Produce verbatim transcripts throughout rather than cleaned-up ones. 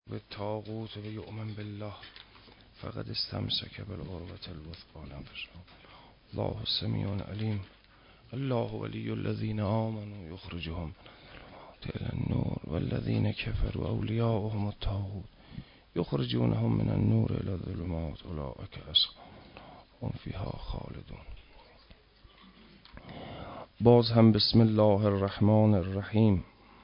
به تاغوت و یؤمن بالله فقد استمسک بالعروة الوثقی لا انفصام. الله سمیع علیم. الله ولی الذین آمنوا یخرجهم من الظلمات الی النور والذین کفروا اولیاؤهم الطاغوت یخرجونهم من النور الی الظلمات اولئک اصحاب النار هم فیها خالدون. باز هم بسم الله الرحمن الرحیم.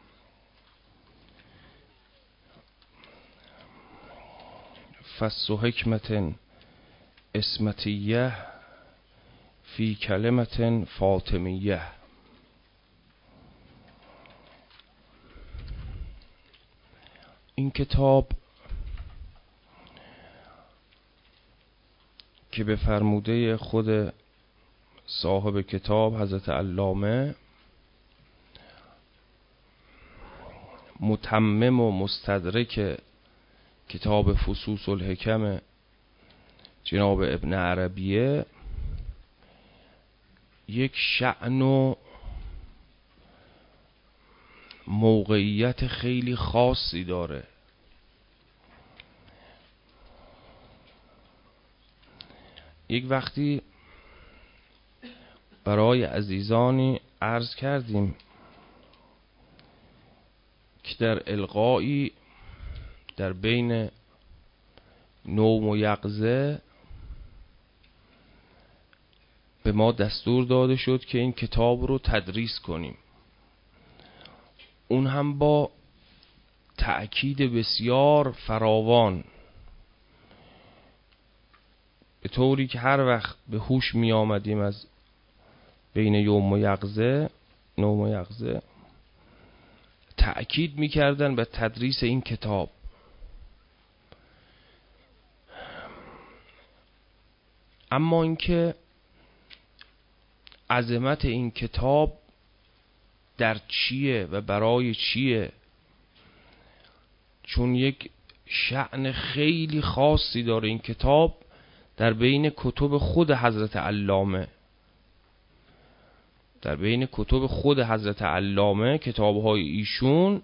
فص و حکمت اسمتیه فی کلمت فاطمیه. این کتاب که به فرموده خود صاحب کتاب حضرت علامه متمم و مستدرک کتاب فصوص الحکم جناب ابن عربیه، یک شأن و موقعیت خیلی خاصی داره. یک وقتی برای عزیزانی عرض کردیم که در القایی در بین نوم و یقظه به ما دستور داده شد که این کتاب رو تدریس کنیم، اون هم با تأکید بسیار فراوان، به طوری که هر وقت به هوش می آمدیم از بین یوم و یقظه نوم و یقظه تأکید می کردن به تدریس این کتاب. اما اینکه عظمت این کتاب در چیه و برای چیه، چون یک شأن خیلی خاصی داره این کتاب در بین کتب خود حضرت علامه. در بین کتب خود حضرت علامه کتاب‌های ایشون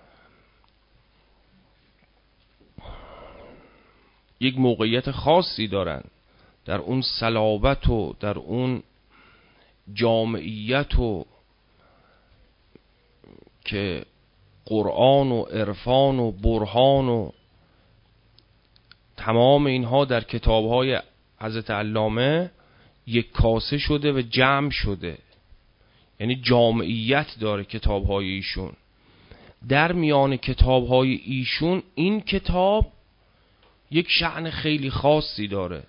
یک موقعیت خاصی دارن، در اون صلابت و در اون جامعیت و که قرآن و عرفان و برهان و تمام اینها در کتاب‌های حضرت علامه یک کاسه شده و جمع شده، یعنی جامعیت داره کتاب‌های ایشون. در میان کتاب‌های ایشون این کتاب یک شأن خیلی خاصی داره،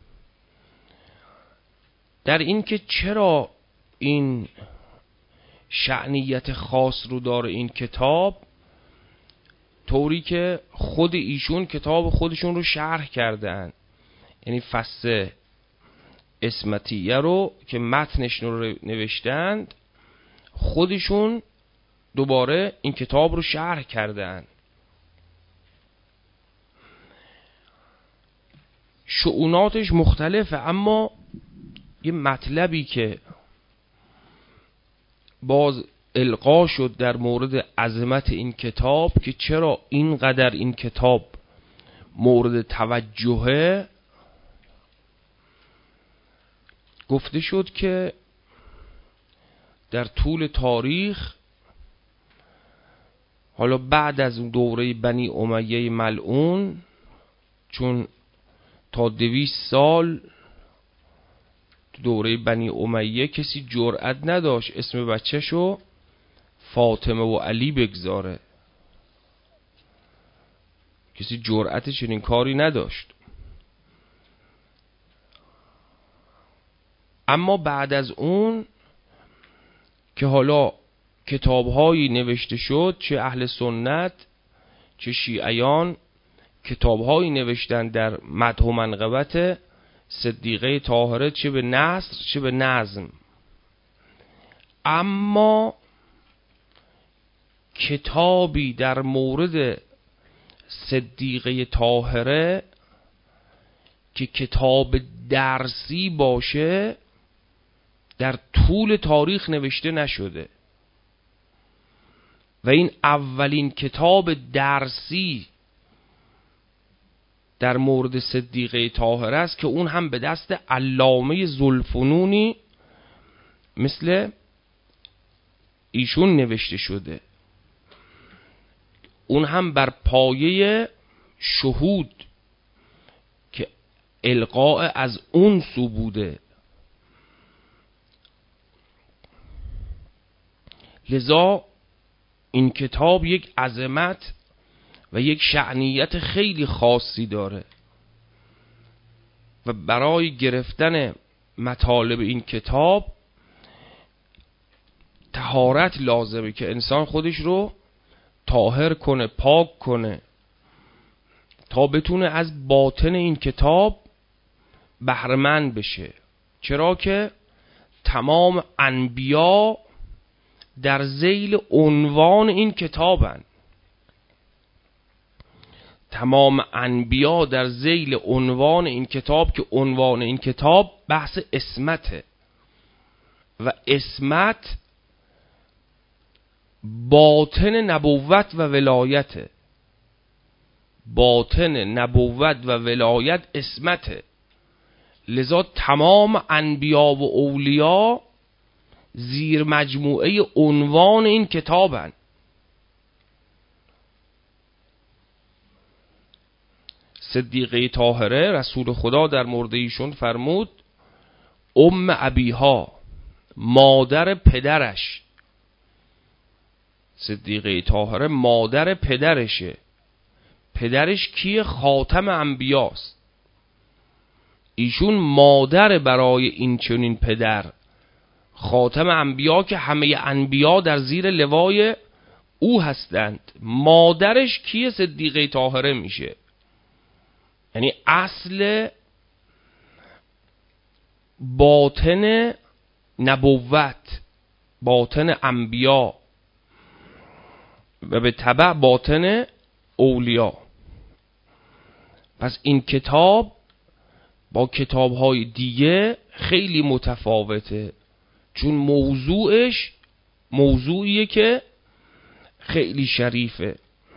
در این که چرا این شأنیت خاص رو داره این کتاب، طوری که خود ایشون کتاب خودشون رو شرح کردن. یعنی فصل اسمتیه رو که متنش رو نوشتند، خودشون دوباره این کتاب رو شرح کردن. شؤوناتش مختلفه، اما یه مطلبی که باز القا شد در مورد عظمت این کتاب که چرا اینقدر این کتاب مورد توجهه، گفته شد که در طول تاریخ، حالا بعد از دوره بنی امیه ملعون، چون تا دویست سال دوره بنی امیه کسی جرأت نداشت اسم بچه‌شو فاطمه و علی بگذاره، کسی جرأت چنین کاری نداشت. اما بعد از اون که حالا کتاب‌هایی نوشته شد، چه اهل سنت چه شیعیان کتاب‌هایی نوشتن در مدح و منقبت صدیقه طاهره، چه به نثر چه به نظم، اما کتابی در مورد صدیقه طاهره که کتاب درسی باشه در طول تاریخ نوشته نشده و این اولین کتاب درسی در مورد صدیقه طاهره است که اون هم به دست علامه ذوالفنونی مثل ایشون نوشته شده. اون هم بر پایه شهود که القاء از اون سو بوده. لذا این کتاب یک عظمت و یک شأنیت خیلی خاصی داره و برای گرفتن مطالب این کتاب طهارت لازمه که انسان خودش رو طاهر کنه، پاک کنه تا بتونه از باطن این کتاب بهره‌مند بشه. چرا که تمام انبیا در ذیل عنوان این کتابن. تمام انبیا در ذیل عنوان این کتاب که عنوان این کتاب بحث عصمته و عصمت باطن نبوت و ولایته. باطن نبوت و ولایت عصمته. لذا تمام انبیا و اولیا زیر مجموعه عنوان این کتابن. صدیقه طاهره رسول خدا در مورد ایشون فرمود ام ابیها، مادر پدرش. صدیقه طاهره مادر پدرشه. پدرش کیه؟ خاتم انبیاست. ایشون مادر برای این چنین پدر، خاتم انبیا که همه انبیا در زیر لوای او هستند. مادرش کیه؟ صدیقه طاهره میشه. یعنی اصل باطن نبوت، باطن انبیا و به تبع باطن اولیا. پس این کتاب با کتاب‌های دیگه خیلی متفاوته، چون موضوعش موضوعیه که خیلی شریفه.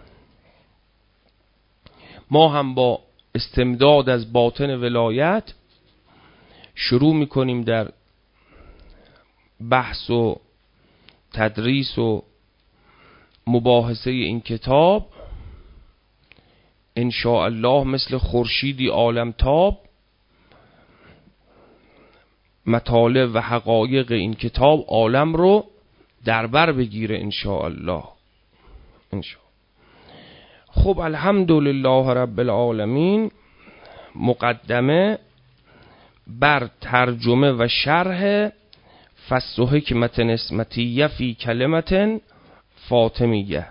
ما هم با استمداد از باطن ولایت شروع میکنیم در بحث و تدریس و مباحثه این کتاب. ان شاء الله مثل خورشیدی عالمتاب مطالب و حقایق این کتاب عالم رو در بر بگیره ان شاء الله. ان شاء الله. خب الحمدلله رب العالمین. مقدمه بر ترجمه و شرح فصل و حکمت نسمتیه فی کلمت فاطمیه.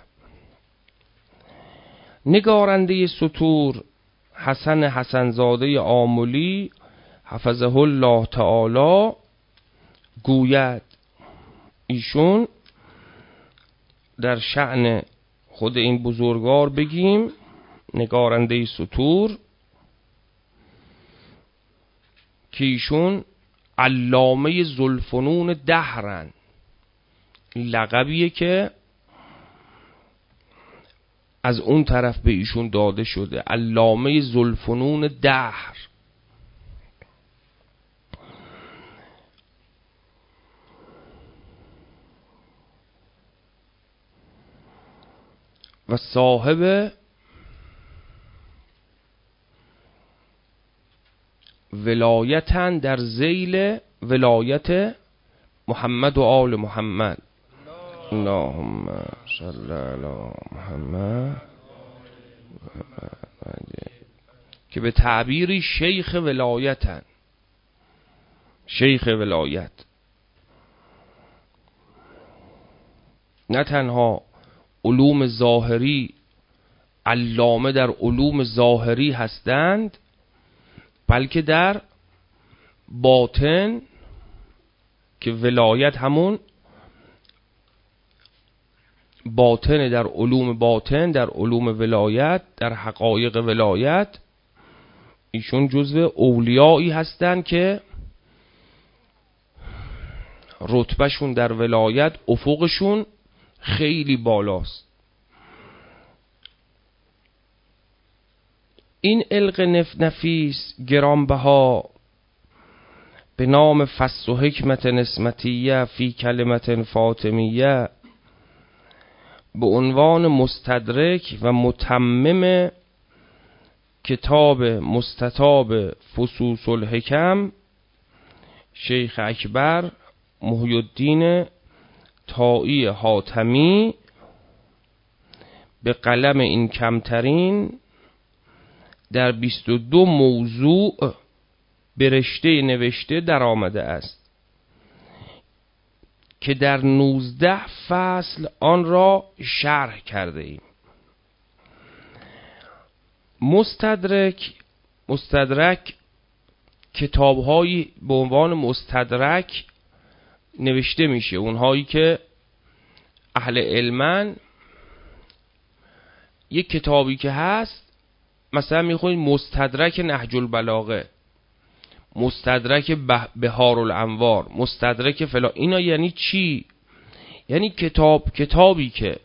نگارنده سطور حسن حسنزاده آملی حفظه الله تعالی گوید، ایشون در شأن خود این بزرگوار بگیم نگارنده سطور که ایشون علامه ذوالفنون دهرن. لقبیه که از اون طرف به ایشون داده شده، علامه ذوالفنون دهر. و صاحب ولایتن در ذیل ولایت محمد و آل محمد. اللهم صل علی محمد که به تعبیری شیخ ولایتن. شیخ ولایت نه تنها علوم ظاهری علامه در علوم ظاهری هستند، بلکه در باطن که ولایت همون باطن، در علوم باطن، در علوم ولایت، در حقایق ولایت ایشون جزو اولیایی هستند که رتبهشون در ولایت افقشون خیلی بالاست. این علق نفیس گرانبها به نام فصل و حکمت نسمتیه فی کلمت فاطمیه به عنوان مستدرک و متمم کتاب مستطاب فصوص الحکم شیخ اکبر محی الدین طایی حاتمی به قلم این کمترین در بیست و دو موضوع به رشته نوشته در آمده است که در نوزده فصل آن را شرح کرده ایم. مستدرک مستدرک کتاب‌هایی به عنوان مستدرک نوشته میشه، اونهایی که اهل علمن. یک کتابی که هست مثلا میخونید مستدرک نهج البلاغه، مستدرک بهار الانوار، مستدرک فلا. اینا یعنی چی؟ یعنی کتاب کتابی که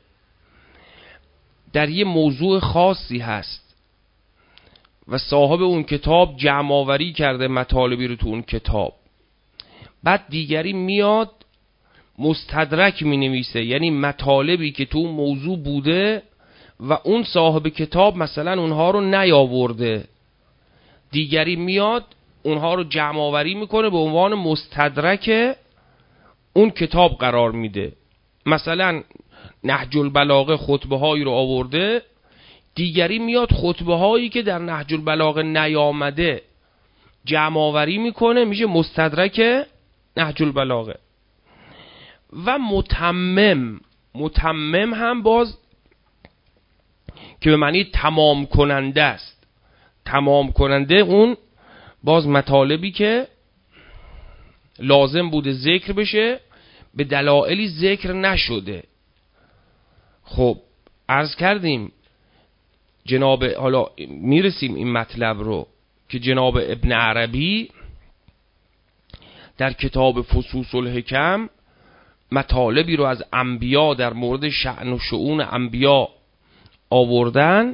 در یه موضوع خاصی هست و صاحب اون کتاب جمع آوری کرده مطالبی رو تو اون کتاب، بعد دیگری میاد مستدرک می نویسه، یعنی مطالبی که تو اون موضوع بوده و اون صاحب کتاب مثلا اونها رو نیاورده، دیگری میاد اونها رو جمع آوری میکنه به عنوان مستدرک اون کتاب قرار میده. مثلا نهج البلاغه خطبه هایی رو آورده، دیگری میاد خطبه هایی که در نهج البلاغه نیامده جمع آوری میکنه، میشه مستدرک نهج البلاغه. و متمم متمم هم باز که به معنی تمام کننده است. تمام کننده اون باز مطالبی که لازم بوده ذکر بشه به دلایلی ذکر نشده. خب عرض کردیم جناب، حالا میرسیم این مطلب رو که جناب ابن عربی در کتاب فصوص الحکم مطالبی رو از انبیا در مورد شأن و شؤون انبیا آوردن،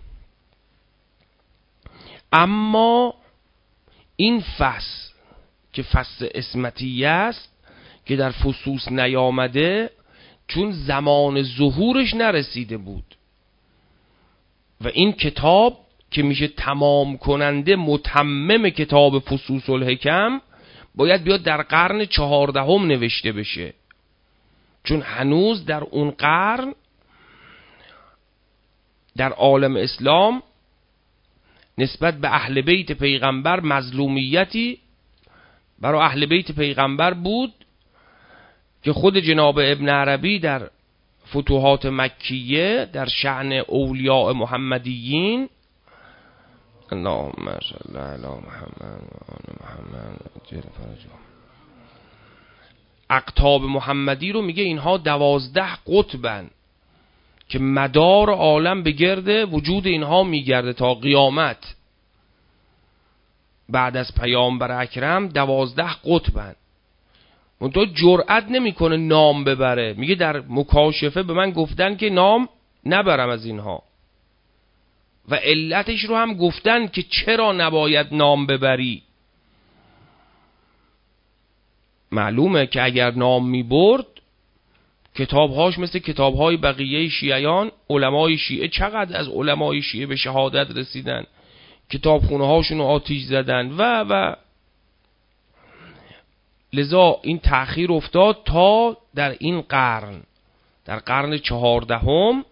اما این فصل که فصل اسمتیه است که در فصوص نیامده چون زمان ظهورش نرسیده بود و این کتاب که میشه تمام کننده متمم کتاب فصوص الحکم باید بیاد در قرن چهاردهم نوشته بشه، چون هنوز در اون قرن در عالم اسلام نسبت به اهل بیت پیغمبر مظلومیتی برای اهل بیت پیغمبر بود که خود جناب ابن عربی در فتوحات مکیه در شأن اولیاء محمدیین اللهم صل علی محمد و آل محمد جل فرجهم اقطاب محمدی رو میگه اینها دوازده قطبن که مدار عالم به گرد وجود اینها میگرده تا قیامت. بعد از پیامبر اکرم دوازده قطبن. اون تو جرأت نمیکنه نام ببره، میگه در مکاشفه به من گفتن که نام نبرم از اینها و علتش رو هم گفتن که چرا نباید نام ببری. معلومه که اگر نام میبرد کتابهاش مثل کتابهای بقیه شیعیان، علمای شیعه چقدر از علمای شیعه به شهادت رسیدن، کتابخونه هاشون رو آتیش زدن و و لذا این تأخیر افتاد تا در این قرن، در قرن چهاردهم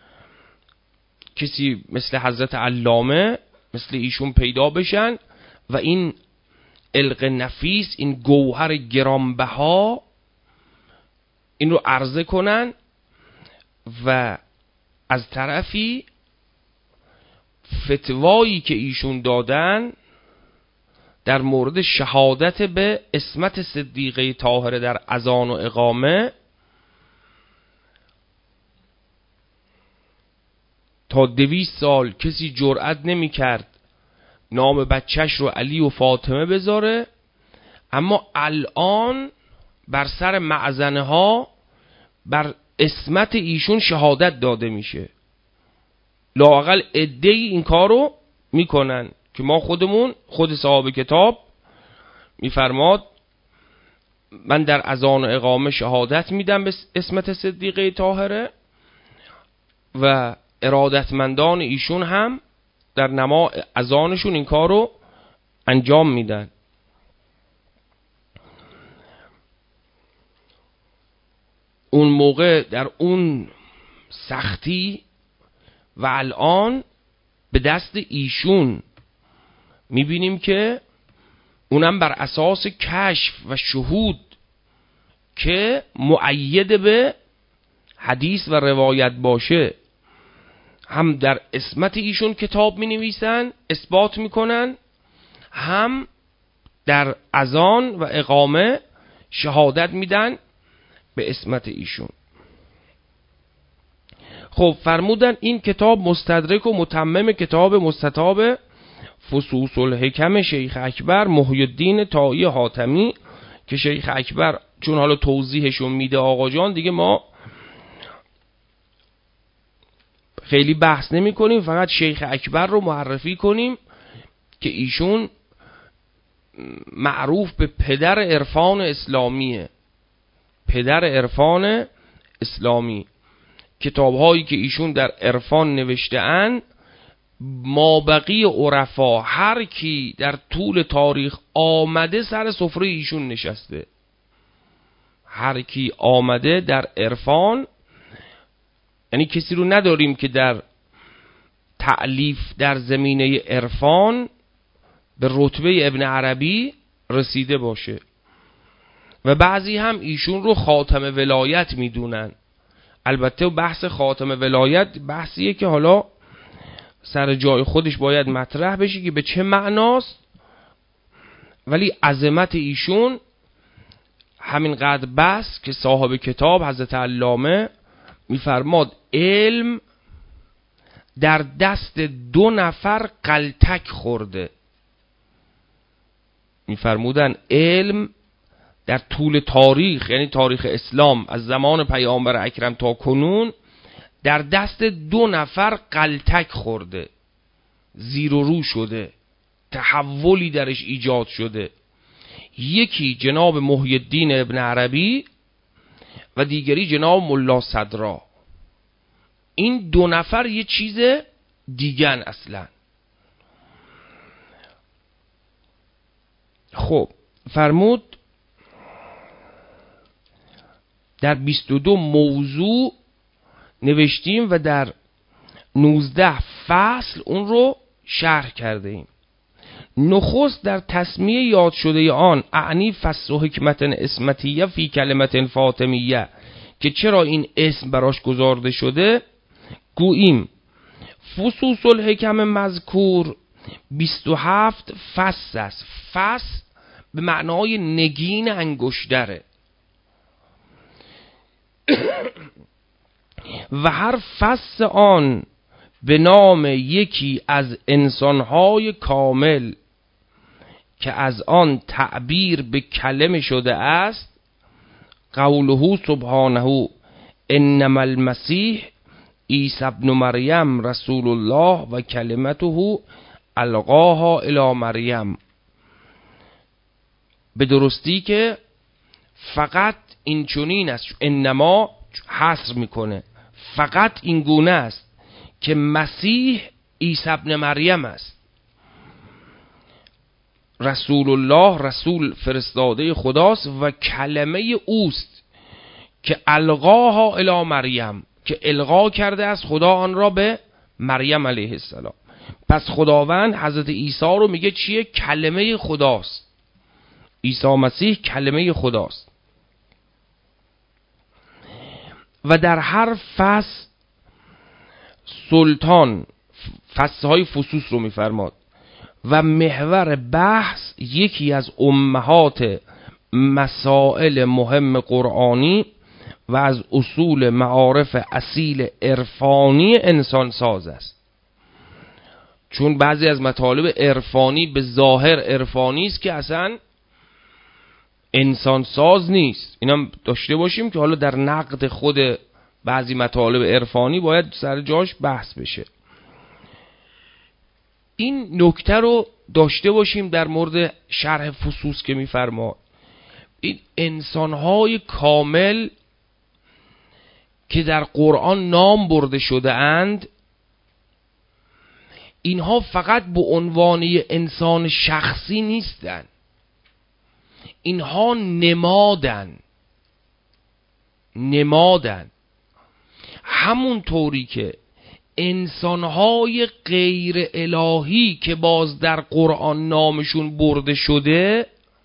کسی مثل حضرت علامه مثل ایشون پیدا بشن و این علق نفیس، این گوهر گرانبها، این رو عرضه کنن و از طرفی فتوایی که ایشون دادن در مورد شهادت به عصمت صدیقه طاهره در اذان و اقامه تا دویست سال کسی جرأت نمی کرد نام بچهش رو علی و فاطمه بذاره، اما الان بر سر معزنه ها بر عصمت ایشون شهادت داده میشه. لااقل عده‌ای این کارو میکنن که ما خودمون، خود صاحب کتاب میفرماد من در اذان و اقامه شهادت میدم به اسمت صدیقه طاهره و ارادتمندان ایشون هم در نما اذانشون این کار رو انجام میدن. اون موقع در اون سختی و الان به دست ایشون میبینیم که اونم بر اساس کشف و شهود که مؤید به حدیث و روایت باشه، هم در اسمت ایشون کتاب می نویسن اثبات میکنن، هم در اذان و اقامه شهادت میدن به اسمت ایشون. خب فرمودن این کتاب مستدرک و متمم کتاب مستطاب فصوص الحکم شیخ اکبر محی الدین طایی حاتمی که شیخ اکبر چون حالا توضیحشون میده آقا جان، دیگه ما خیلی بحث نمی کنیم، فقط شیخ اکبر رو معرفی کنیم که ایشون معروف به پدر عرفان اسلامیه. پدر عرفان اسلامی، کتاب‌هایی که ایشون در عرفان نوشته اند مابقی عرفا هر کی در طول تاریخ آمده سر سفره ایشون نشسته. هر کی آمده در عرفان، یعنی کسی رو نداریم که در تألیف در زمینه عرفان به رتبه ابن عربی رسیده باشه و بعضی هم ایشون رو خاتم ولایت میدونن. البته بحث خاتم ولایت بحثیه که حالا سر جای خودش باید مطرح بشه که به چه معناست، ولی عظمت ایشون همینقدر بس که صاحب کتاب حضرت علامه میفرماد علم در دست دو نفر قلتک خورده. میفرمودن علم در طول تاریخ، یعنی تاریخ اسلام از زمان پیامبر اکرم تا کنون، در دست دو نفر قلتک خورده، زیر و رو شده، تحولی درش ایجاد شده. یکی جناب محی الدین ابن عربی و دیگری جناب ملا صدرا. این دو نفر یه چیز دیگن اصلا. خب فرمود در بیست و دو موضوع نوشتیم و در نوزده فصل اون رو شرح کرده ایم. نخست در تسمیه یاد شده آن اعنی فصل و حکمت اسمتیه فی کلمت فاطمیه که چرا این اسم براش گذارده شده، گوییم فصوص الحکم مذکور بیست و هفت فصل است. فصل به معنای نگین انگشتره و هر فصل آن به نام یکی از انسانهای کامل که از آن تعبیر به کلمه شده است. قوله سبحانه انما المسیح عیسی ابن مریم رسول الله و کلمته القاها الی مریم. به درستی که فقط این چنین است، انما حصر میکنه، فقط این گونه است که مسیح عیسی ابن مریم است، رسول الله، رسول فرستاده خداست و کلمه اوست که القاها الی مریم، که القا کرده است خدا آن را به مریم علیه السلام. پس خداوند حضرت عیسی رو میگه چیه؟ کلمه خداست. عیسی مسیح کلمه خداست. و در هر فصل سلطان، فصلهای فصوص رو میفرماد و محور بحث یکی از امهات مسائل مهم قرآنی و از اصول معارف اصیل عرفانی انسان ساز است. چون بعضی از مطالب عرفانی به ظاهر عرفانی است که اصلا انسان ساز نیست. اینم داشته باشیم که حالا در نقد خود بعضی مطالب عرفانی باید سر جاش بحث بشه. این نکته رو داشته باشیم در مورد شرح فصوص که میفرما. این انسانهای کامل که در قرآن نام برده شده اند، اینها فقط به عنوان انسان شخصی نیستن، اینها نمادن نمادن همون طوری که انسانهای غیر الهی که باز در قرآن نامشون برده شده،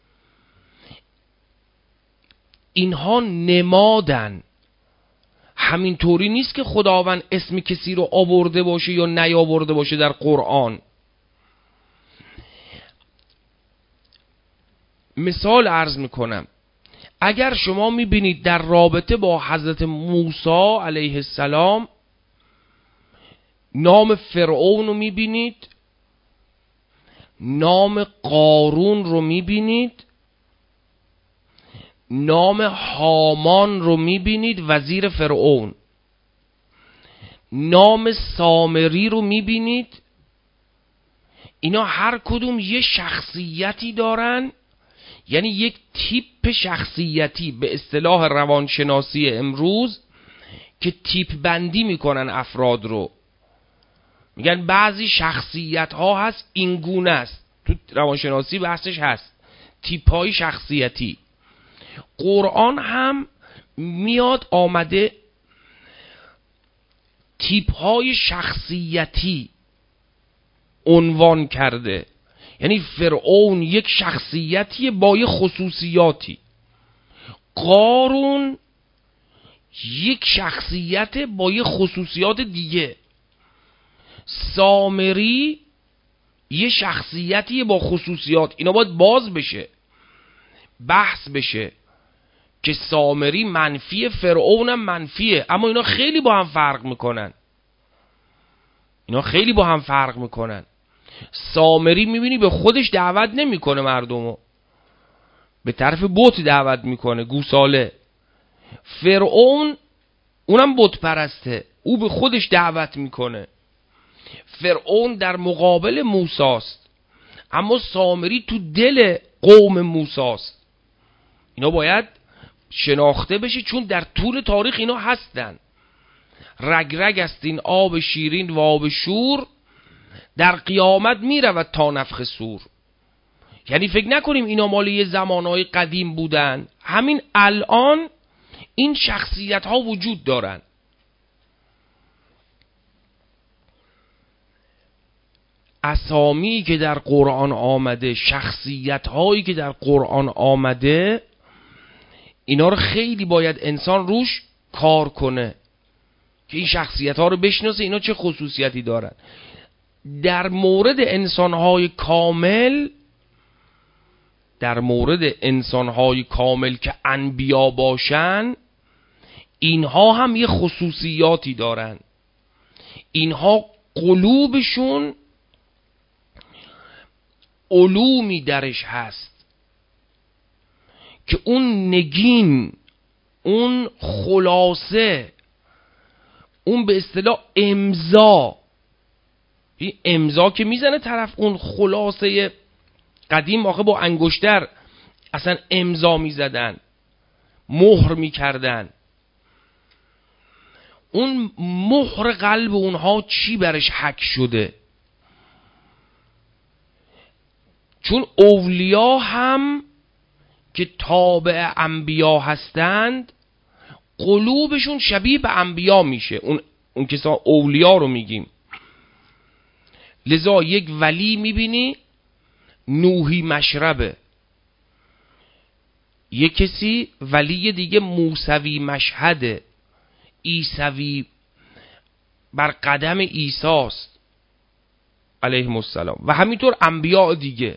اینها نمادن. همین طوری نیست که خداوند اسم کسی رو آورده باشه یا نیاورده باشه در قرآن. مثال عرض میکنم، اگر شما میبینید در رابطه با حضرت موسی علیه السلام نام فرعون رو میبینید، نام قارون رو میبینید، نام هامان رو میبینید وزیر فرعون، نام سامری رو میبینید، اینا هر کدوم یه شخصیتی دارن، یعنی یک تیپ شخصیتی به اصطلاح روانشناسی امروز که تیپ بندی میکنن افراد رو، میگن بعضی شخصیت ها هست این گونه است، تو روانشناسی بحثش هست تیپ های شخصیتی. قرآن هم میاد آمده تیپ های شخصیتی عنوان کرده، یعنی فرعون یک شخصیتی با یه خصوصیاتی، قارون یک شخصیت با یه خصوصیات دیگه، سامری یه شخصیتی با خصوصیات. اینا باید باز بشه، بحث بشه که سامری منفیه، فرعونم منفیه، اما اینا خیلی با هم فرق میکنن. اینا خیلی با هم فرق میکنن. سامری میبینی به خودش دعوت نمیکنه مردمو، به طرف بت دعوت میکنه، گوساله. فرعون اونم بت پرسته، او به خودش دعوت میکنه. فرعون در مقابل موساست، اما سامری تو دل قوم موساست. اینا باید شناخته بشه، چون در طول تاریخ اینا هستن. رگ رگ است این آب شیرین و آب شور، در قیامت میرود تا نفخ صور. یعنی فکر نکنیم اینا مال یه زمانهای قدیم بودن، همین الان این شخصیت ها وجود دارن. اسامی که در قرآن آمده، شخصیت هایی که در قرآن آمده، اینا رو خیلی باید انسان روش کار کنه که این شخصیت ها رو بشناسه، اینا چه خصوصیتی دارن. در مورد انسان های کامل، در مورد انسان های کامل که انبیا باشن، اینها هم یه خصوصیاتی دارن. اینها قلوبشون علومی درش هست که اون نگین، اون خلاصه، اون به اصطلاح امضا، این امضا که میزنه طرف، اون خلاصه قدیم آخه با انگشتر اصلا امضا میزدن، مهر میکردن. اون مهر قلب اونها چی برش حک شده؟ چون اولیا هم که تابع انبیا هستند، قلوبشون شبیه به انبیا میشه. اون اون کسا اولیا رو میگیم. لذا یک ولی میبینی نوحی مشربه، یک کسی ولی دیگه موسوی مشهده، عیسوی بر قدم عیساست علیه السلام، و همینطور انبیاء دیگه.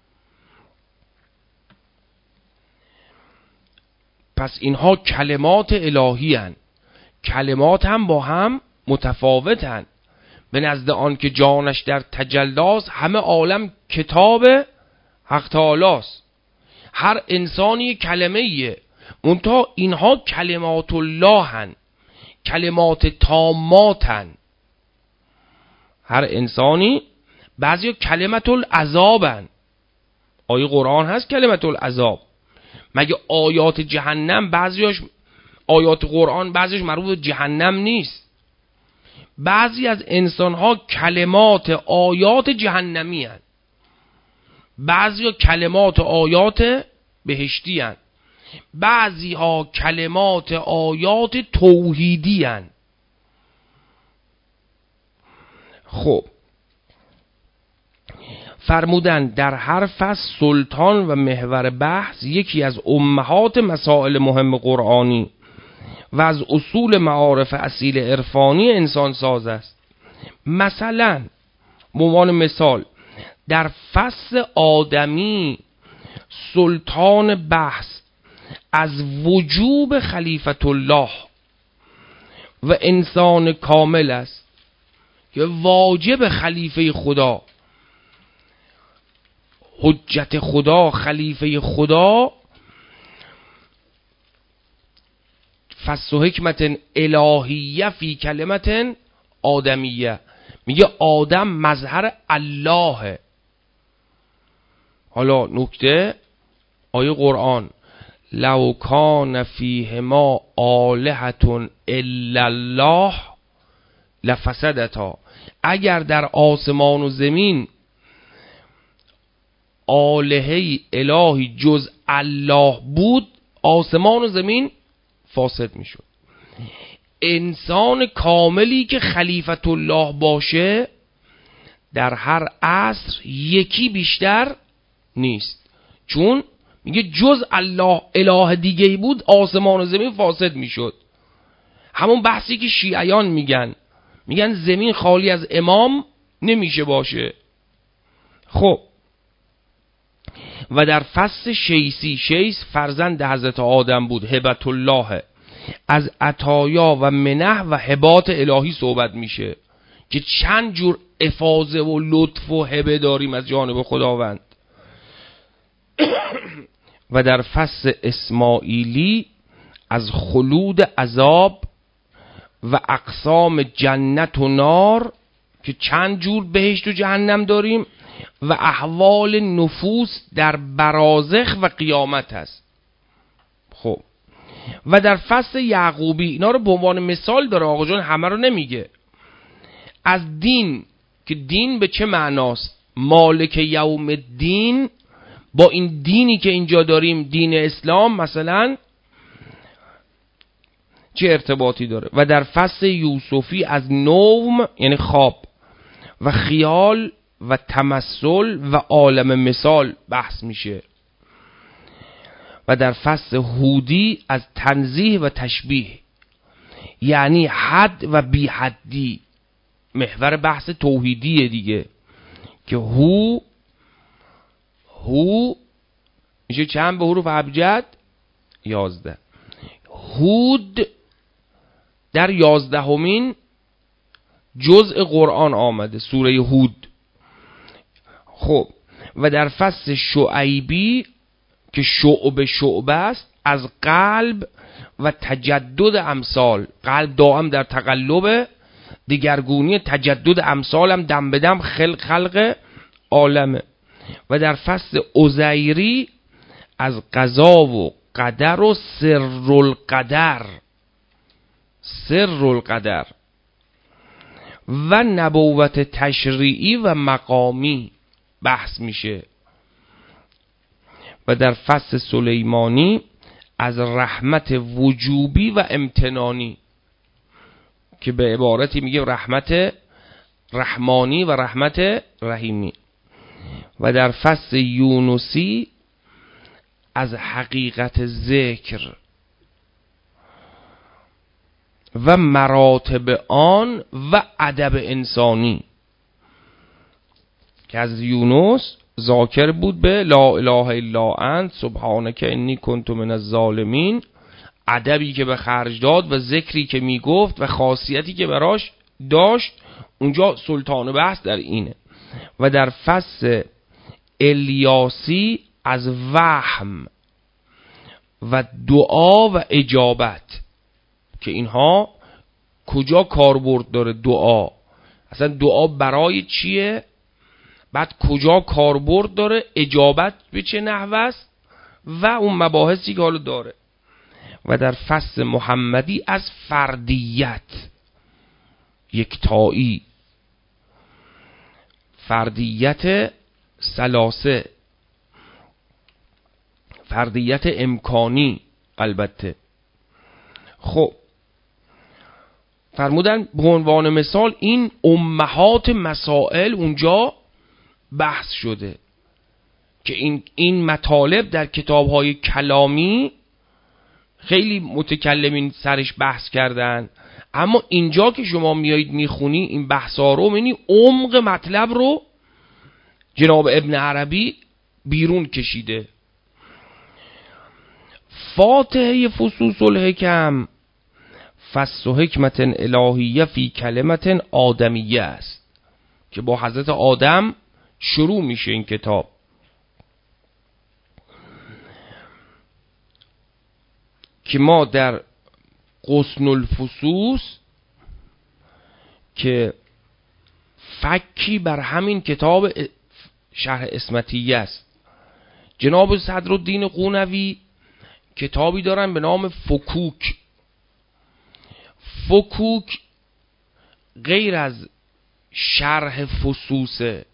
پس اینها کلمات الهی هن. کلمات هم با هم متفاوت هن. به نزد آن که جانش در تجلاست، همه عالم کتاب حق تعالیست. هر انسانی کلمه ایه، منتها اینها کلمات الله هن، کلمات تامات هن. هر انسانی بعضیا کلمت العذابن. آیه قرآن هست کلمت العذاب. مگه آیات جهنم بعضیاش، آیات قرآن بعضیش مربوط به جهنم نیست؟ بعضی از انسانها کلمات آیات جهنمی هن، بعضی ها کلمات آیات بهشتی هن، بعضی ها کلمات آیات توحیدی هن. خب فرمودن در هر فصل سلطان و محور بحث یکی از امهات مسائل مهم قرآنی و از اصول معارف اصیل عرفانی انسان ساز است. مثلا به عنوان مثال در فصل آدمی سلطان بحث از وجوب خلیفت الله و انسان کامل است که واجب خلیفه خدا، حجت خدا، خلیفه خدا، فصل حکمت الهیه فی کلمت آدمیه، میگه آدم مظهر الله. حالا نکته آیه قرآن لو کان فیهما آلهة الا الله لفسدتا، اگر در آسمان و زمین آلهه الهی جز الله بود آسمان و زمین فاسد میشد. انسان کاملی که خلیفت الله باشه در هر عصر یکی بیشتر نیست، چون میگه جز الله اله دیگه بود آسمان و زمین فاسد میشد. همون بحثی که شیعیان میگن، میگن زمین خالی از امام نمیشه باشه. خب و در فصل شیسی، شیس فرزند حضرت آدم بود، هبت الله، از عطایا و منح و هبات الهی صحبت میشه که چند جور افاضه و لطف و هبه داریم از جانب خداوند. و در فصل اسماعیلی از خلود عذاب و اقسام جنت و نار که چند جور بهشت و جهنم داریم و احوال نفوس در برازخ و قیامت هست. خب و در فصل یعقوبی اینا رو به عنوان مثال داره آقا جان، همه رو نمیگه. از دین که دین به چه معناست، مالک یوم الدین، با این دینی که اینجا داریم دین اسلام مثلا چه ارتباطی داره. و در فصل یوسفی از نوم یعنی خواب و خیال و تمثل و عالم مثال بحث میشه. و در فصل هودی از تنزیه و تشبیه یعنی حد و بی حدی، محور بحث توحیدیه دیگه، که هو هو میشه چند به حروف ابجد؟ یازده. هود در یازدهمین جزء قرآن آمده، سوره هود. خب و در فصل شعیبی که شعب شعب است از قلب و تجدد امثال، قلب دائم در تقلب، دیگرگونی تجدد امثال هم دم به دم خلق خلق عالمه. و در فصل عزیری از قضا و قدر و سر القدر، سر القدر و نبوت تشریعی و مقامی بحث میشه. و در فصل سلیمانی از رحمت وجوبی و امتنانی که به عبارتی میگه رحمت رحمانی و رحمت رحیمی. و در فصل یونسی از حقیقت ذکر و مراتب آن و ادب انسانی که از یونس ذاکر بود به لا اله الا انت سبحانک انی کنت من الظالمین، ادبی که به خرج داد و ذکری که میگفت و خاصیتی که براش داشت، اونجا سلطان بحث در اینه. و در فصل الیاسی از وهم و دعا و اجابت که اینها کجا کاربرد داره، دعا اصلا دعا برای چیه بعد کجا کاربرد داره، اجابت به چه نحو است و اون مباحثی که حالا داره. و در فصل محمدی از فردیت، یکتایی، فردیت ثلاثه، فردیت امکانی البته. خب فرمودن به عنوان مثال این امهات مسائل اونجا بحث شده که این این مطالب در کتاب‌های کلامی خیلی متکلمین سرش بحث کردن، اما اینجا که شما میایید میخونی این بحثا رو، یعنی عمق مطلب رو جناب ابن عربی بیرون کشیده. فاتحه فصوص الحکم فصل حکمت الهیه فی کلمت آدمیه است که با حضرت آدم شروع میشه این کتاب. که ما در غصن الفصوص که فکی بر همین کتاب شرح اسمتیه است، جناب صدرالدین قونوی کتابی دارن به نام فکوک. فکوک غیر از شرح فصوصه.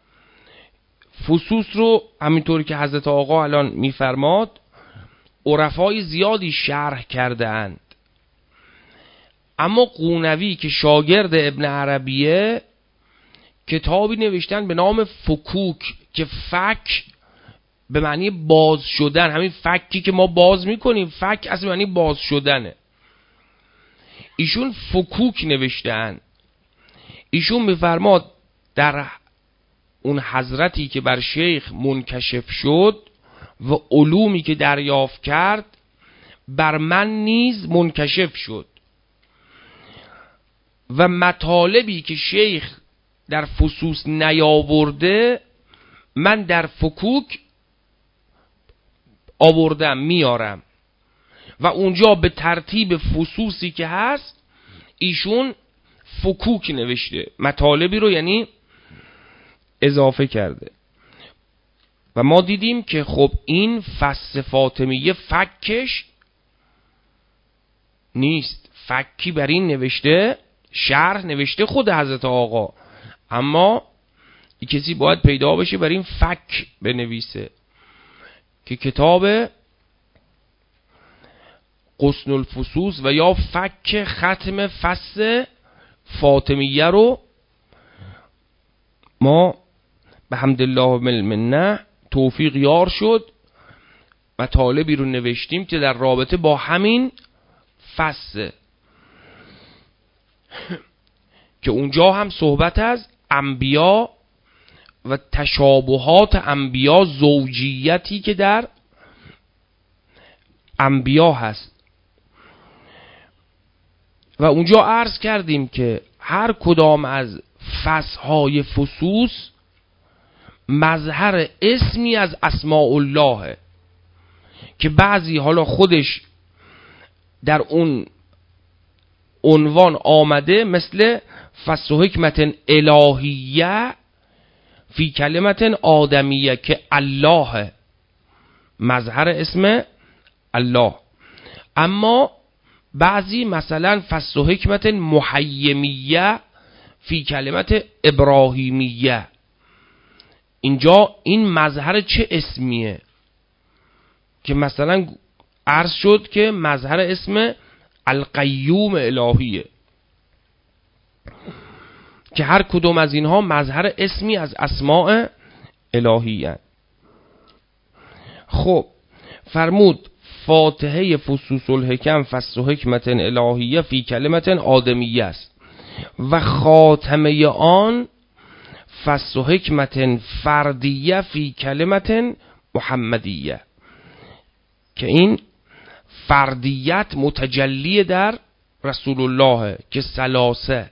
فصوص رو همینطوری که حضرت آقا الان میفرماد عرفای زیادی شرح کرده اند، اما قونوی که شاگرد ابن عربیه کتابی نوشتن به نام فکوک که فک به معنی باز شدن، همین فکی که ما باز میکنیم فک از معنی باز شدنه. ایشون فکوک نوشتن. ایشون میفرماد در اون حضرتی که بر شیخ منکشف شد و علومی که دریافت کرد بر من نیز منکشف شد و مطالبی که شیخ در فصوص نیاورده من در فکوک آوردم میارم و اونجا به ترتیب فصوصی که هست ایشون فکوک نوشته، مطالبی رو یعنی اضافه کرده. و ما دیدیم که خب این فصل فاطمیه فکش نیست، فکی بر این نوشته، شرح نوشته خود حضرت آقا، اما کسی باید پیدا بشه بر این فک بنویسه که کتاب غصن الفصوص و یا فک ختم فصل فاطمیه رو ما به حمدالله و المنه توفیق یار شد مطالبی رو نوشتیم که در رابطه با همین فصل که اونجا هم صحبت از انبیا و تشابهات انبیا، زوجیتی که در انبیا هست. و اونجا عرض کردیم که هر کدام از فصلهای فصوص مظهر اسمی از اسماء الله که بعضی حالا خودش در اون عنوان آمده، مثل فصل حکمت الهیه فی کلمت آدمیه که الله مظهر اسم الله، اما بعضی مثلا فصل حکمت محیمیه فی کلمت ابراهیمیه، اینجا این مظهر چه اسمیه که مثلا عرض شد که مظهر اسم القیوم الهیه، که هر کدوم از اینها مظهر اسمی از اسماء الهیه. خب فرمود فاتحه فصوص الحکم فصل حکمت الهیه فی کلمت آدمیه است و خاتمه آن فصل حکمت فردیه فی کلمت محمدیه، که این فردیت متجلی در رسول الله که ثلاثه،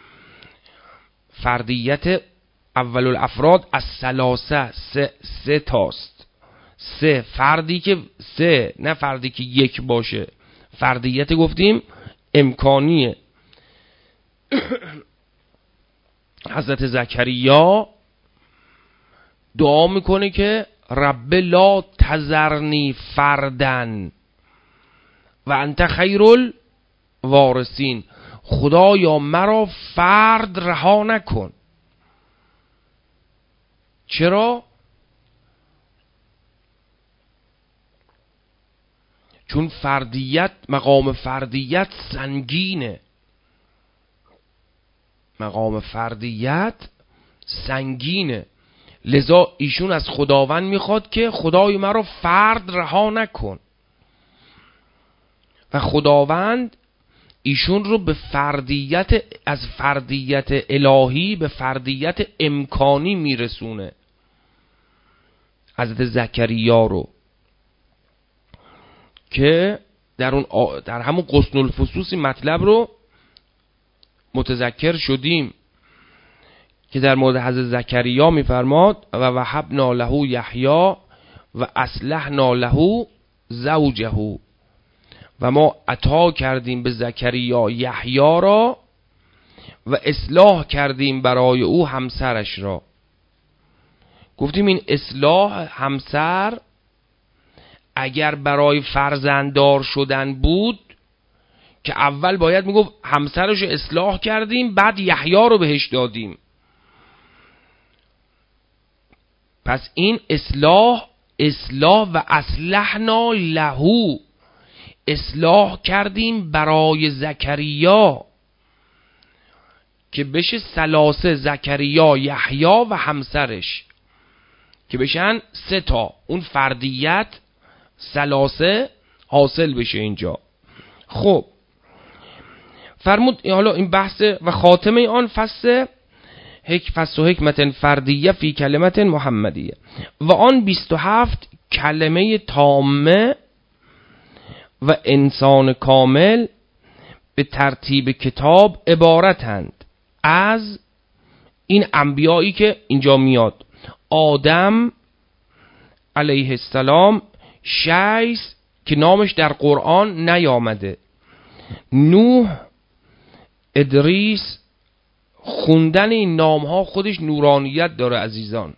فردیت اول الافراد از ثلاثه، سه, سه تاست، سه فردی که سه، نه فردی که یک باشه. فردیت گفتیم امکانیه. حضرت زکریا دعا میکنه که رب لا تذرنی فردن و انت خیر الوارثین، خدایا مرا فرد رها نکن. چرا؟ چون فردیت، مقام فردیت سنگینه، مقام فردیت سنگینه، لذا ایشون از خداوند میخواد که خدای مرا فرد رها نکن و خداوند ایشون رو به فردیت، از فردیت الهی به فردیت امکانی میرسونه. حضرت زکریا رو که در اون آ... در همون غصن الفصوص مطلب رو متذکر شدیم که در مورد حضرت زکریا میفرماد و وهبنا له یحیی و اصلحنا له زوجه، و ما عطا کردیم به زکریا یحیی را و اصلاح کردیم برای او همسرش را. گفتیم این اصلاح همسر اگر برای فرزنددار شدن بود که اول باید میگفت همسرش رو اصلاح کردیم بعد یحیی رو بهش دادیم. پس این اصلاح، اصلاح و اصلحنا له، اصلاح کردیم برای زکریا که بشه ثلاثه، زکریا، یحیی و همسرش، که بشن سه تا، اون فردیت ثلاثه حاصل بشه اینجا. خب فرمود حالا این بحث و خاتمه آن فصل حک فصل و حکمت فردیه فی کلمت محمدیه و آن بیست و هفت کلمه تامه و انسان کامل به ترتیب کتاب عبارتند از این انبیایی که اینجا میاد: آدم علیه السلام، شیث که نامش در قرآن نیامده، نوح، ادریس. خوندن این نام ها خودش نورانیت داره عزیزان.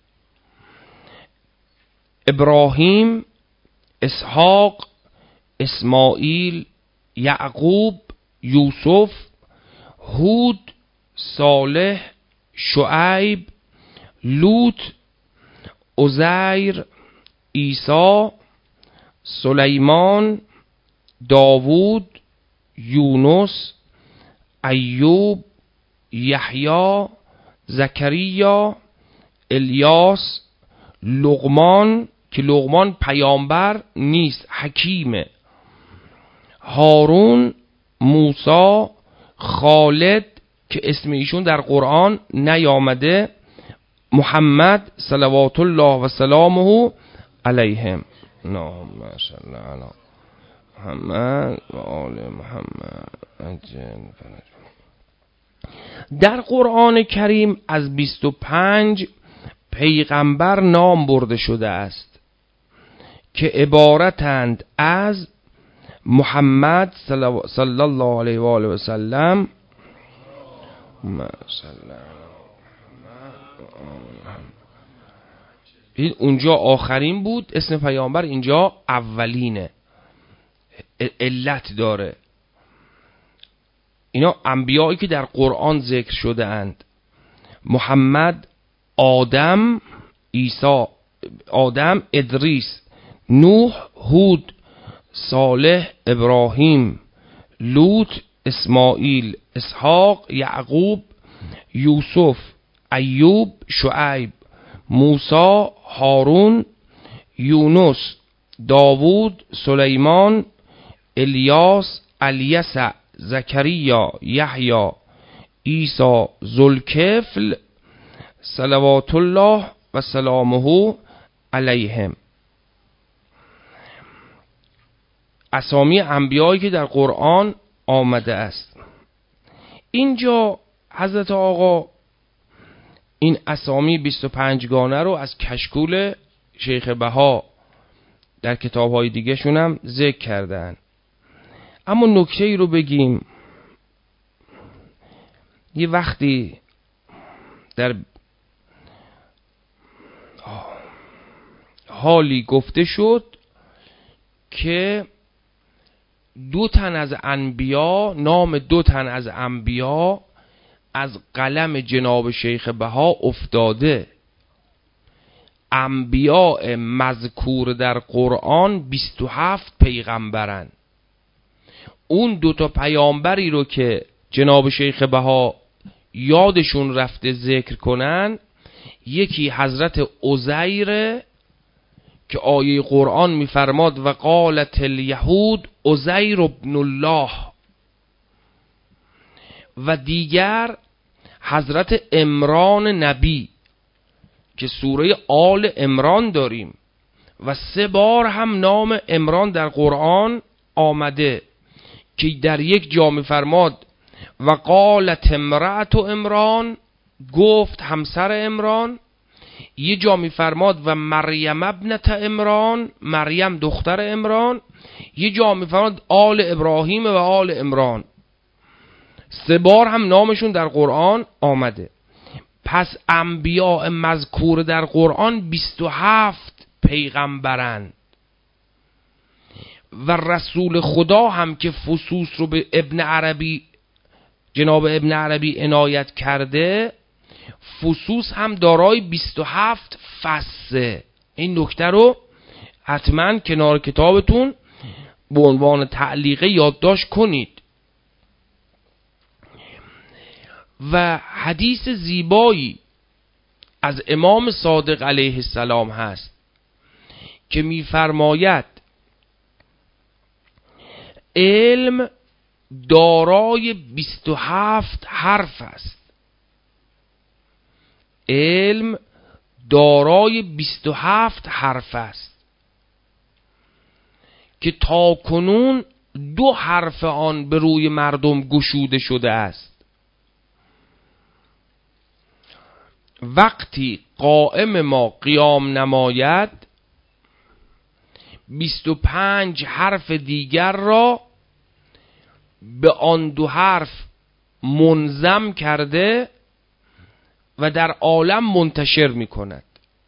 ابراهیم، اسحاق، اسماعیل، یعقوب، یوسف، هود، صالح، شعیب، لوط، عزیر، عیسی، سلیمان، داوود، یونس، ایوب، یحیی، زکریا، الیاس، لقمان که لقمان پیامبر نیست، حکیمه، هارون، موسی، خالد که اسم ایشون در قرآن نیامده، محمد صلوات الله و سلامه علیهم. اللهم صل علی محمد و آل محمد عجل فرج. در قرآن کریم از بیست و پنج پیغمبر نام برده شده است که عبارتند از محمد صلی الله علیه و آله و سلم، این اونجا آخرین بود، اسم پیامبر اینجا اولینه، علت داره. اینا انبیایی که در قرآن ذکر شده اند: محمد، آدم، عیسی، آدم، ادریس، نوح، هود، صالح، ابراهیم، لوط، اسماعیل، اسحاق، یعقوب، یوسف، ایوب، شعیب، موسی، هارون، یونس، داوود، سلیمان، الیاس، الیسع، زکریا، یحیی، عیسی، ذوالکفل صلوات الله و سلامه علیهم. اسامی انبیایی که در قرآن آمده است. اینجا حضرت آقا این اسامی بیست و پنج گانه رو از کشکول شیخ بها در کتاب‌های دیگه شونم ذکر کردن. اما نکته ای رو بگیم، یه وقتی در حالی گفته شد که دو تن از انبیا، نام دو تن از انبیا از قلم جناب شیخ بها افتاده. انبیاء مذکور در قرآن بیست و هفت پیغمبرن. اون دو تا پیامبری رو که جناب شیخ بها یادشون رفته ذکر کنن، یکی حضرت عزیر که آیه قرآن میفرماد و قالت الیهود عزیر ابن الله، و دیگر حضرت عمران نبی که سوره آل عمران داریم و سه بار هم نام عمران در قرآن آمده که در یک جا میفرماد و قالت امرأة عمران، گفت همسر عمران. یه جا میفرماد و مریم ابنة عمران، مریم دختر عمران. یه جا میفرماد آل ابراهیم و آل عمران. سه بار هم نامشون در قرآن آمده. پس انبیاء مذکور در قرآن بیست و هفت پیغمبرند و رسول خدا هم که فصوص رو به ابن عربی، جناب ابن عربی عنایت کرده، فصوص هم دارای بیست و هفت فصله. این نکته رو حتما کنار کتابتون به عنوان تعلیقه یادداشت کنید. و حدیث زیبایی از امام صادق علیه السلام هست که میفرماید علم دارای بیست و هفت حرف است. علم دارای بیست و هفت حرف است که تا کنون دو حرف آن به روی مردم گشوده شده است. وقتی قائم ما قیام نماید، بیست و پنج حرف دیگر را به آن دو حرف منظم کرده و در عالم منتشر می کند.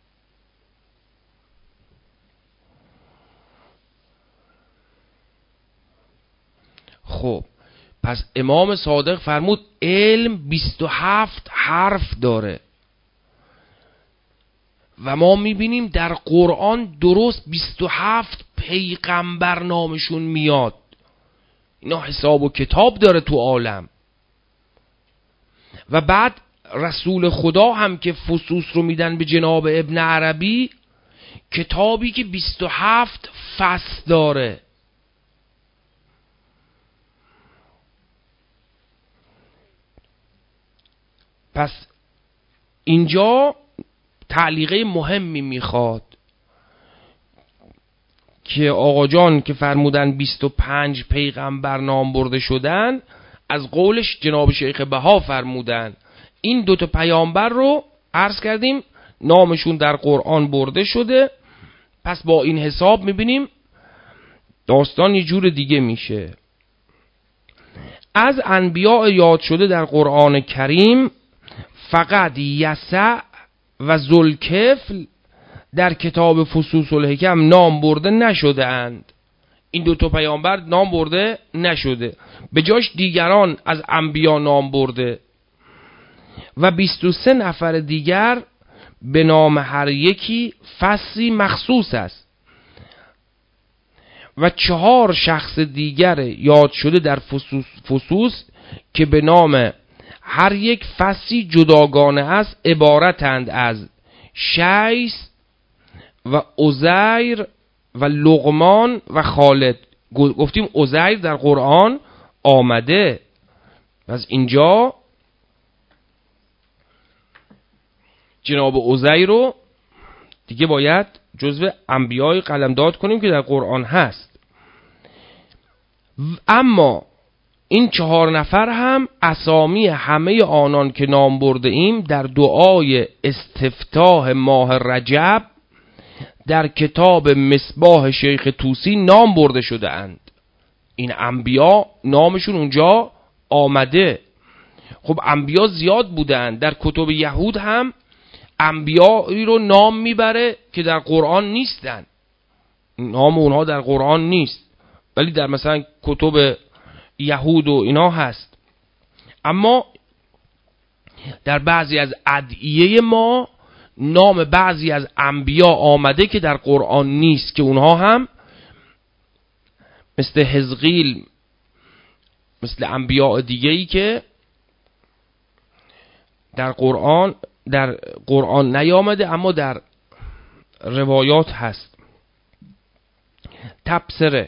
خب پس امام صادق فرمود علم بیست و هفت حرف داره و ما میبینیم در قرآن درست بیست و هفت پیغمبر نامشون میاد. اینا حساب و کتاب داره تو عالم. و بعد رسول خدا هم که فصوص رو میدن به جناب ابن عربی، کتابی که بیست و هفت فصل داره. پس اینجا تعلیقه مهمی میخواد که آقا جان که فرمودن بیست و پنج پیغمبر نام برده شدن، از قولش جناب شیخ بها فرمودن این دوتا پیامبر رو عرض کردیم نامشون در قرآن برده شده. پس با این حساب میبینیم داستان یه جور دیگه میشه. از انبیاء یاد شده در قرآن کریم فقط یسع و ذوالکفل در کتاب فصوص الحکم نام برده نشده اند. این دو تا پیامبر نام برده نشده، به جاش دیگران از انبیا نام برده و بیست و سه نفر دیگر به نام هر یکی فصلی مخصوص است و چهار شخص دیگر یاد شده در فصوص, فصوص که به نام هر یک فصلی جداگانه است، عبارتند از شیس و عزیر و لقمان و خالد. گفتیم عزیر در قرآن آمده. از اینجا جناب عزیر رو دیگه باید جزو انبیای قلمداد کنیم که در قرآن هست. اما این چهار نفر هم اسامی همه آنان که نام برده ایم در دعای استفتاح ماه رجب در کتاب مصباح شیخ طوسی نام برده شده اند. این انبیا نامشون اونجا آمده. خب انبیا زیاد بودند. در کتب یهود هم انبیایی رو نام میبره که در قرآن نیستن، نام اونها در قرآن نیست، ولی در مثلا کتب یهود و اینا هست. اما در بعضی از ادعیه ما نام بعضی از انبیا آمده که در قرآن نیست، که اونها هم مثل حزقیل، مثل انبیاء دیگه‌ای که در قرآن در قرآن نیامده اما در روایات هست. تبصره: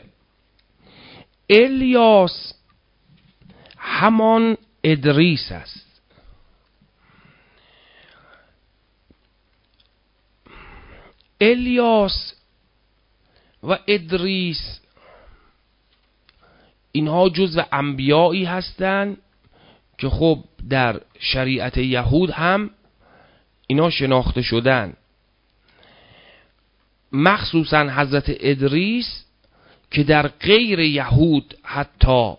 الیاس همان ادریس است. الیاس و ادریس اینها جزو انبیایی هستند که خب در شریعت یهود هم اینا شناخته شدن، مخصوصا حضرت ادریس که در غیر یهود حتی،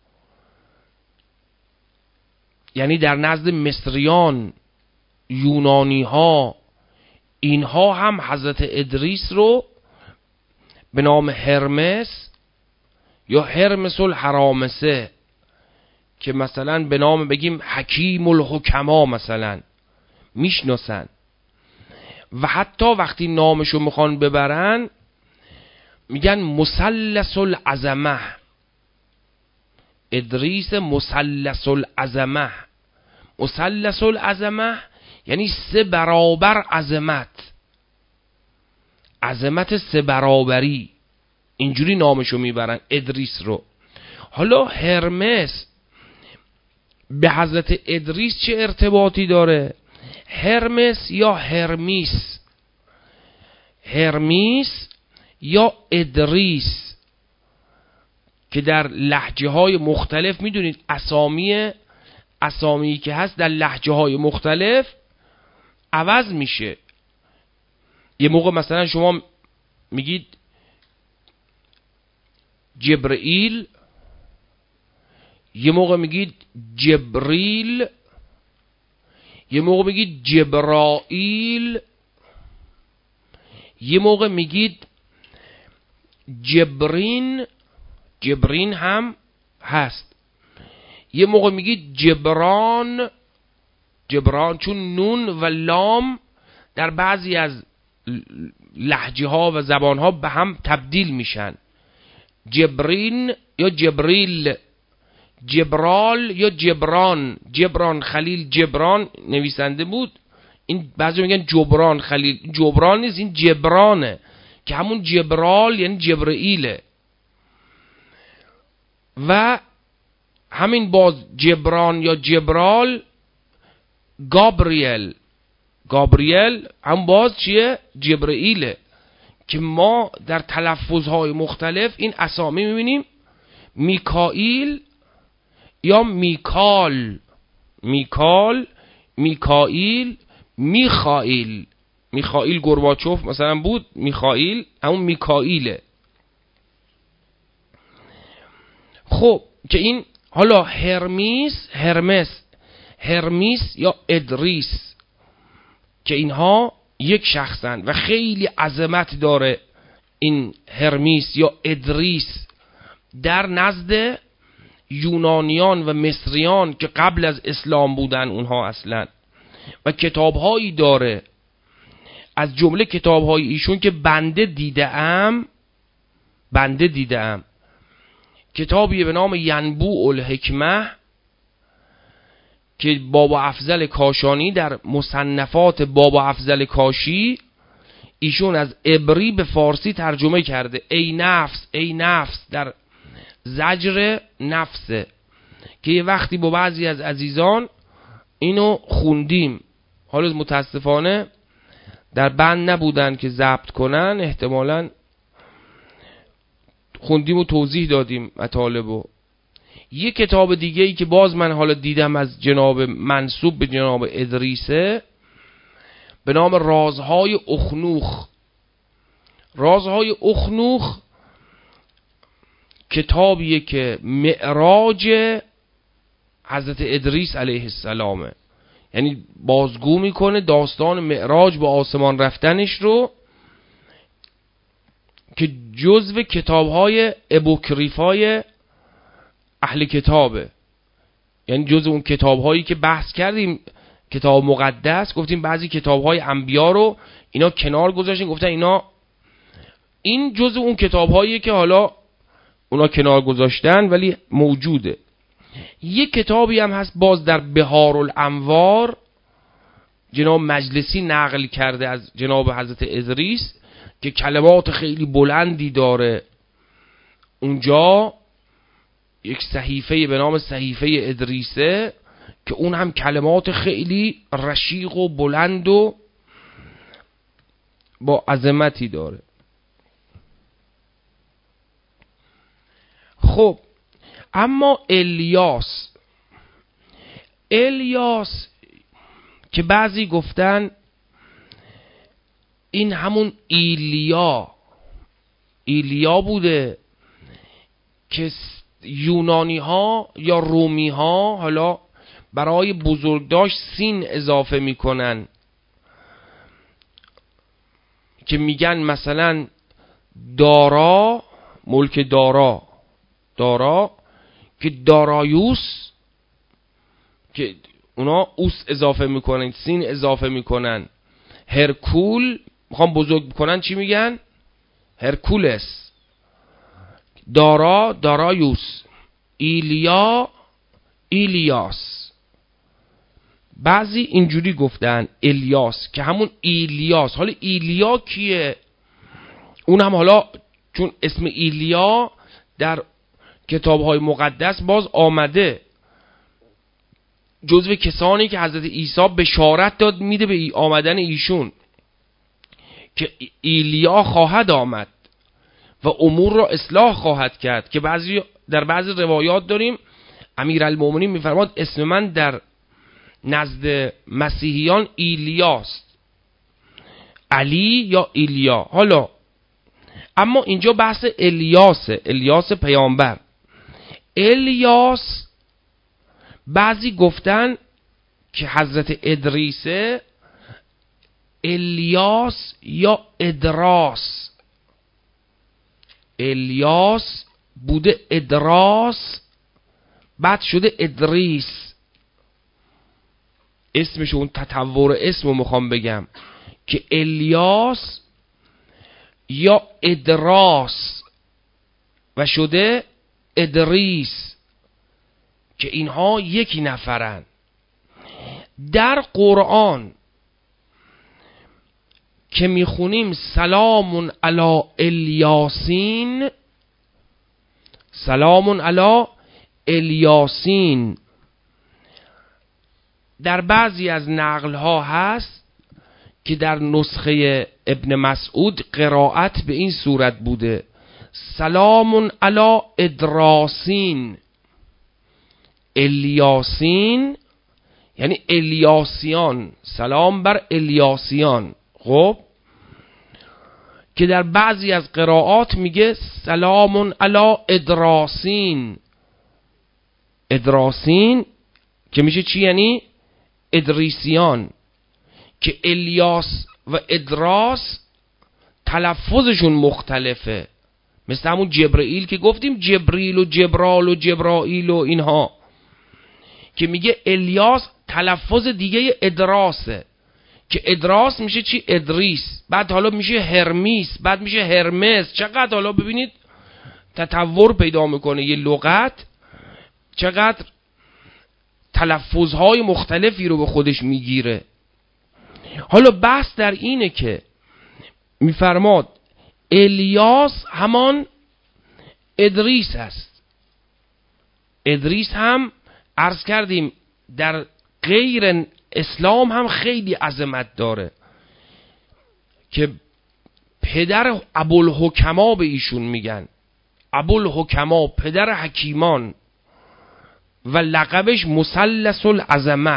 یعنی در نزد مصریان، یونانی ها، اینها هم حضرت ادریس رو به نام هرمس یا هرمس الحرامسه، که مثلا به نام بگیم حکیم الحکما مثلا، میشناسن. و حتی وقتی نامشو میخوان ببرن میگن مثلث العظمه، ادریس مثلث العظمه. مثلث العظمه یعنی سه برابر عظمت، عظمت سه برابری، اینجوری نامشو میبرن ادریس رو. حالا هرمس به حضرت ادریس چه ارتباطی داره؟ هرمس یا هرمیس، هرمیس یا ادریس، که در لهجه های مختلف میدونید اسامی اسامی که هست در لهجه های مختلف عوض میشه. یه موقع مثلا شما میگید جبرئیل، یه موقع میگید جبریل، یه موقع میگید جبرائیل، یه موقع میگید جبرین، جبرین هم هست، یه موقع میگید جبران، جبران، چون نون و لام در بعضی از لهجه ها و زبان ها به هم تبدیل میشن. جبرین یا جبریل، جبرال یا جبران، جبران خلیل جبران نویسنده بود، این بعضی میگن جبران خلیل، جبران نیست، این جبرانه که همون جبرال یعنی جبرئیله. و همین باز جبران یا جبرال، گابریل، گابریل هم باز چیه؟ جبرئیله. که ما در تلفظهای مختلف این اسامی میبینیم، میکائیل یا میکال، میکال، میکائیل، میخائیل، میخائیل گورباچوف مثلا بود، میخائیل همون میکائیله. خب که این حالا هرمیس، هرمس، هرمیس یا ادریس، که اینها یک شخصن و خیلی عظمت داره این هرمیس یا ادریس در نزد یونانیان و مصریان که قبل از اسلام بودن اونها اصلا. و کتابهایی داره، از جمله کتابهای ایشون که بنده دیدم، بنده دیدم کتابی به نام ینبوع الحکمه که بابا افضل کاشانی در مصنفات بابا افضل کاشی ایشون از عبری به فارسی ترجمه کرده. ای نفس، ای نفس، در زجر نفسه، که یه وقتی با بعضی از عزیزان اینو خوندیم، حالا متاسفانه در بند نبودن که ضبط کنن، احتمالاً خوندیم و توضیح دادیم مطالبو. یه کتاب دیگه ای که باز من حالا دیدم از جناب منسوب به جناب ادریسه به نام رازهای اخنوخ. رازهای اخنوخ کتابیه که معراج حضرت ادریس علیه السلامه، یعنی بازگو میکنه داستان معراج با آسمان رفتنش رو که جزو کتاب‌های اپوکریفای اهل کتابه، یعنی جزو اون کتاب‌هایی که بحث کردیم کتاب مقدس، گفتیم بعضی کتاب‌های انبیا رو اینا کنار گذاشتن، گفتن اینا این جزو اون کتاب‌هایی که حالا اونا کنار گذاشتن ولی موجوده. یک کتابی هم هست باز در بهار الانوار جناب مجلسی نقل کرده از جناب حضرت ادریس که کلمات خیلی بلندی داره. اونجا یک صحیفه به نام صحیفه ادریسه که اون هم کلمات خیلی رشیق و بلند و با عظمتی داره. خب اما الیاس الیاس که بعضی گفتن این همون ایلیا ایلیا بوده که یونانی ها یا رومی ها حالا برای بزرگداشت سین اضافه میکنن که میگن مثلا دارا، ملک دارا دارا که دارایوس، که اونا اوس اضافه میکنن سین اضافه میکنن. هرکول میخوام بزرگ بکنن چی میگن؟ هرکولس. دارا دارایوس، ایلیا ایلیاس. بعضی اینجوری گفتن الیاس که همون ایلیاس. حالا ایلیا کیه؟ اون هم حالا چون اسم ایلیا در کتاب‌های مقدس باز آمده، جزو کسانی که حضرت عیسی بشارت داد میده به آمدن ایشون که ایلیا خواهد آمد و امور را اصلاح خواهد کرد، که بعضی در بعضی روایات داریم امیرالمومنین میفرماد اسم من در نزد مسیحیان ایلیاست، علی یا ایلیا. حالا اما اینجا بحث الیاس، الیاس پیامبر. الیاس بعضی گفتن که حضرت ادریسه، الیاس یا ادراس. الیاس بوده ادراس بعد شده ادریس. اسمش اون تطور اسمو میخوام بگم که الیاس یا ادراس و شده ادریس که اینها یکی نفرن. در قرآن که میخونیم سلام علی الیاسین، سلام علی الیاسین، در بعضی از نقل ها هست که در نسخه ابن مسعود قرائت به این صورت بوده سلام علی ادراسین. الیاسین یعنی الیاسیان، سلام بر الیاسیان. خب که در بعضی از قرائات میگه سلام علی ادراسین. ادراسین که میشه چی؟ یعنی ادریسیان، که الیاس و ادراس تلفظشون مختلفه، مثل همون جبرئیل که گفتیم جبریل و جبرال و جبرائیل و اینها، که میگه الیاس تلفظ دیگه ادراسه، که ادراس میشه چی؟ ادریس، بعد حالا میشه هرمیس، بعد میشه هرمس. چقدر حالا ببینید تطور پیدا میکنه یه لغت، چقدر تلفظهای مختلفی رو به خودش میگیره. حالا بحث در اینه که میفرماد الیاس همان ادریس است. ادریس هم عرض کردیم در غیر اسلام هم خیلی عظمت داره، که پدر ابوالحکما به ایشون میگن، ابوالحکما پدر حکیمان، و لقبش مثلث العظمه.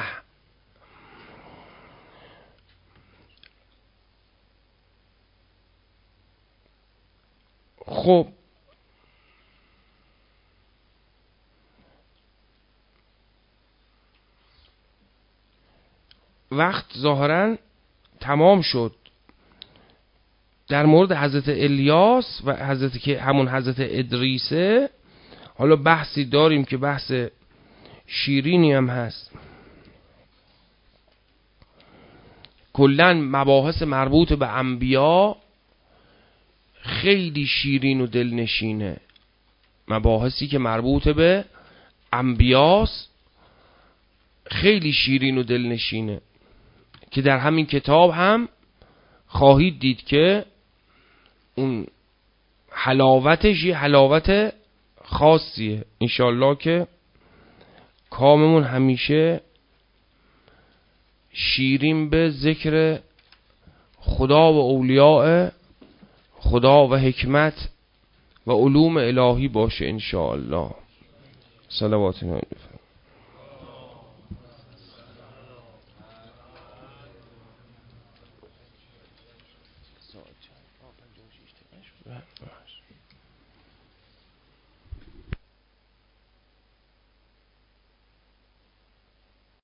خب وقت ظاهرا تمام شد. در مورد حضرت الیاس و حضرت که همون حضرت ادریسه حالا بحثی داریم که بحث شیرینی هم هست. کلن مباحث مربوط به انبیا خیلی شیرین و دلنشینه. مباحثی که مربوط به انبیاست خیلی شیرین و دلنشینه که در همین کتاب هم خواهید دید که اون حلاوتش یه حلاوت خاصیه. انشالله که کاممون همیشه شیرین به ذکر خدا و اولیاء خدا و حکمت و علوم الهی باشه انشاءالله. صلوات نبی.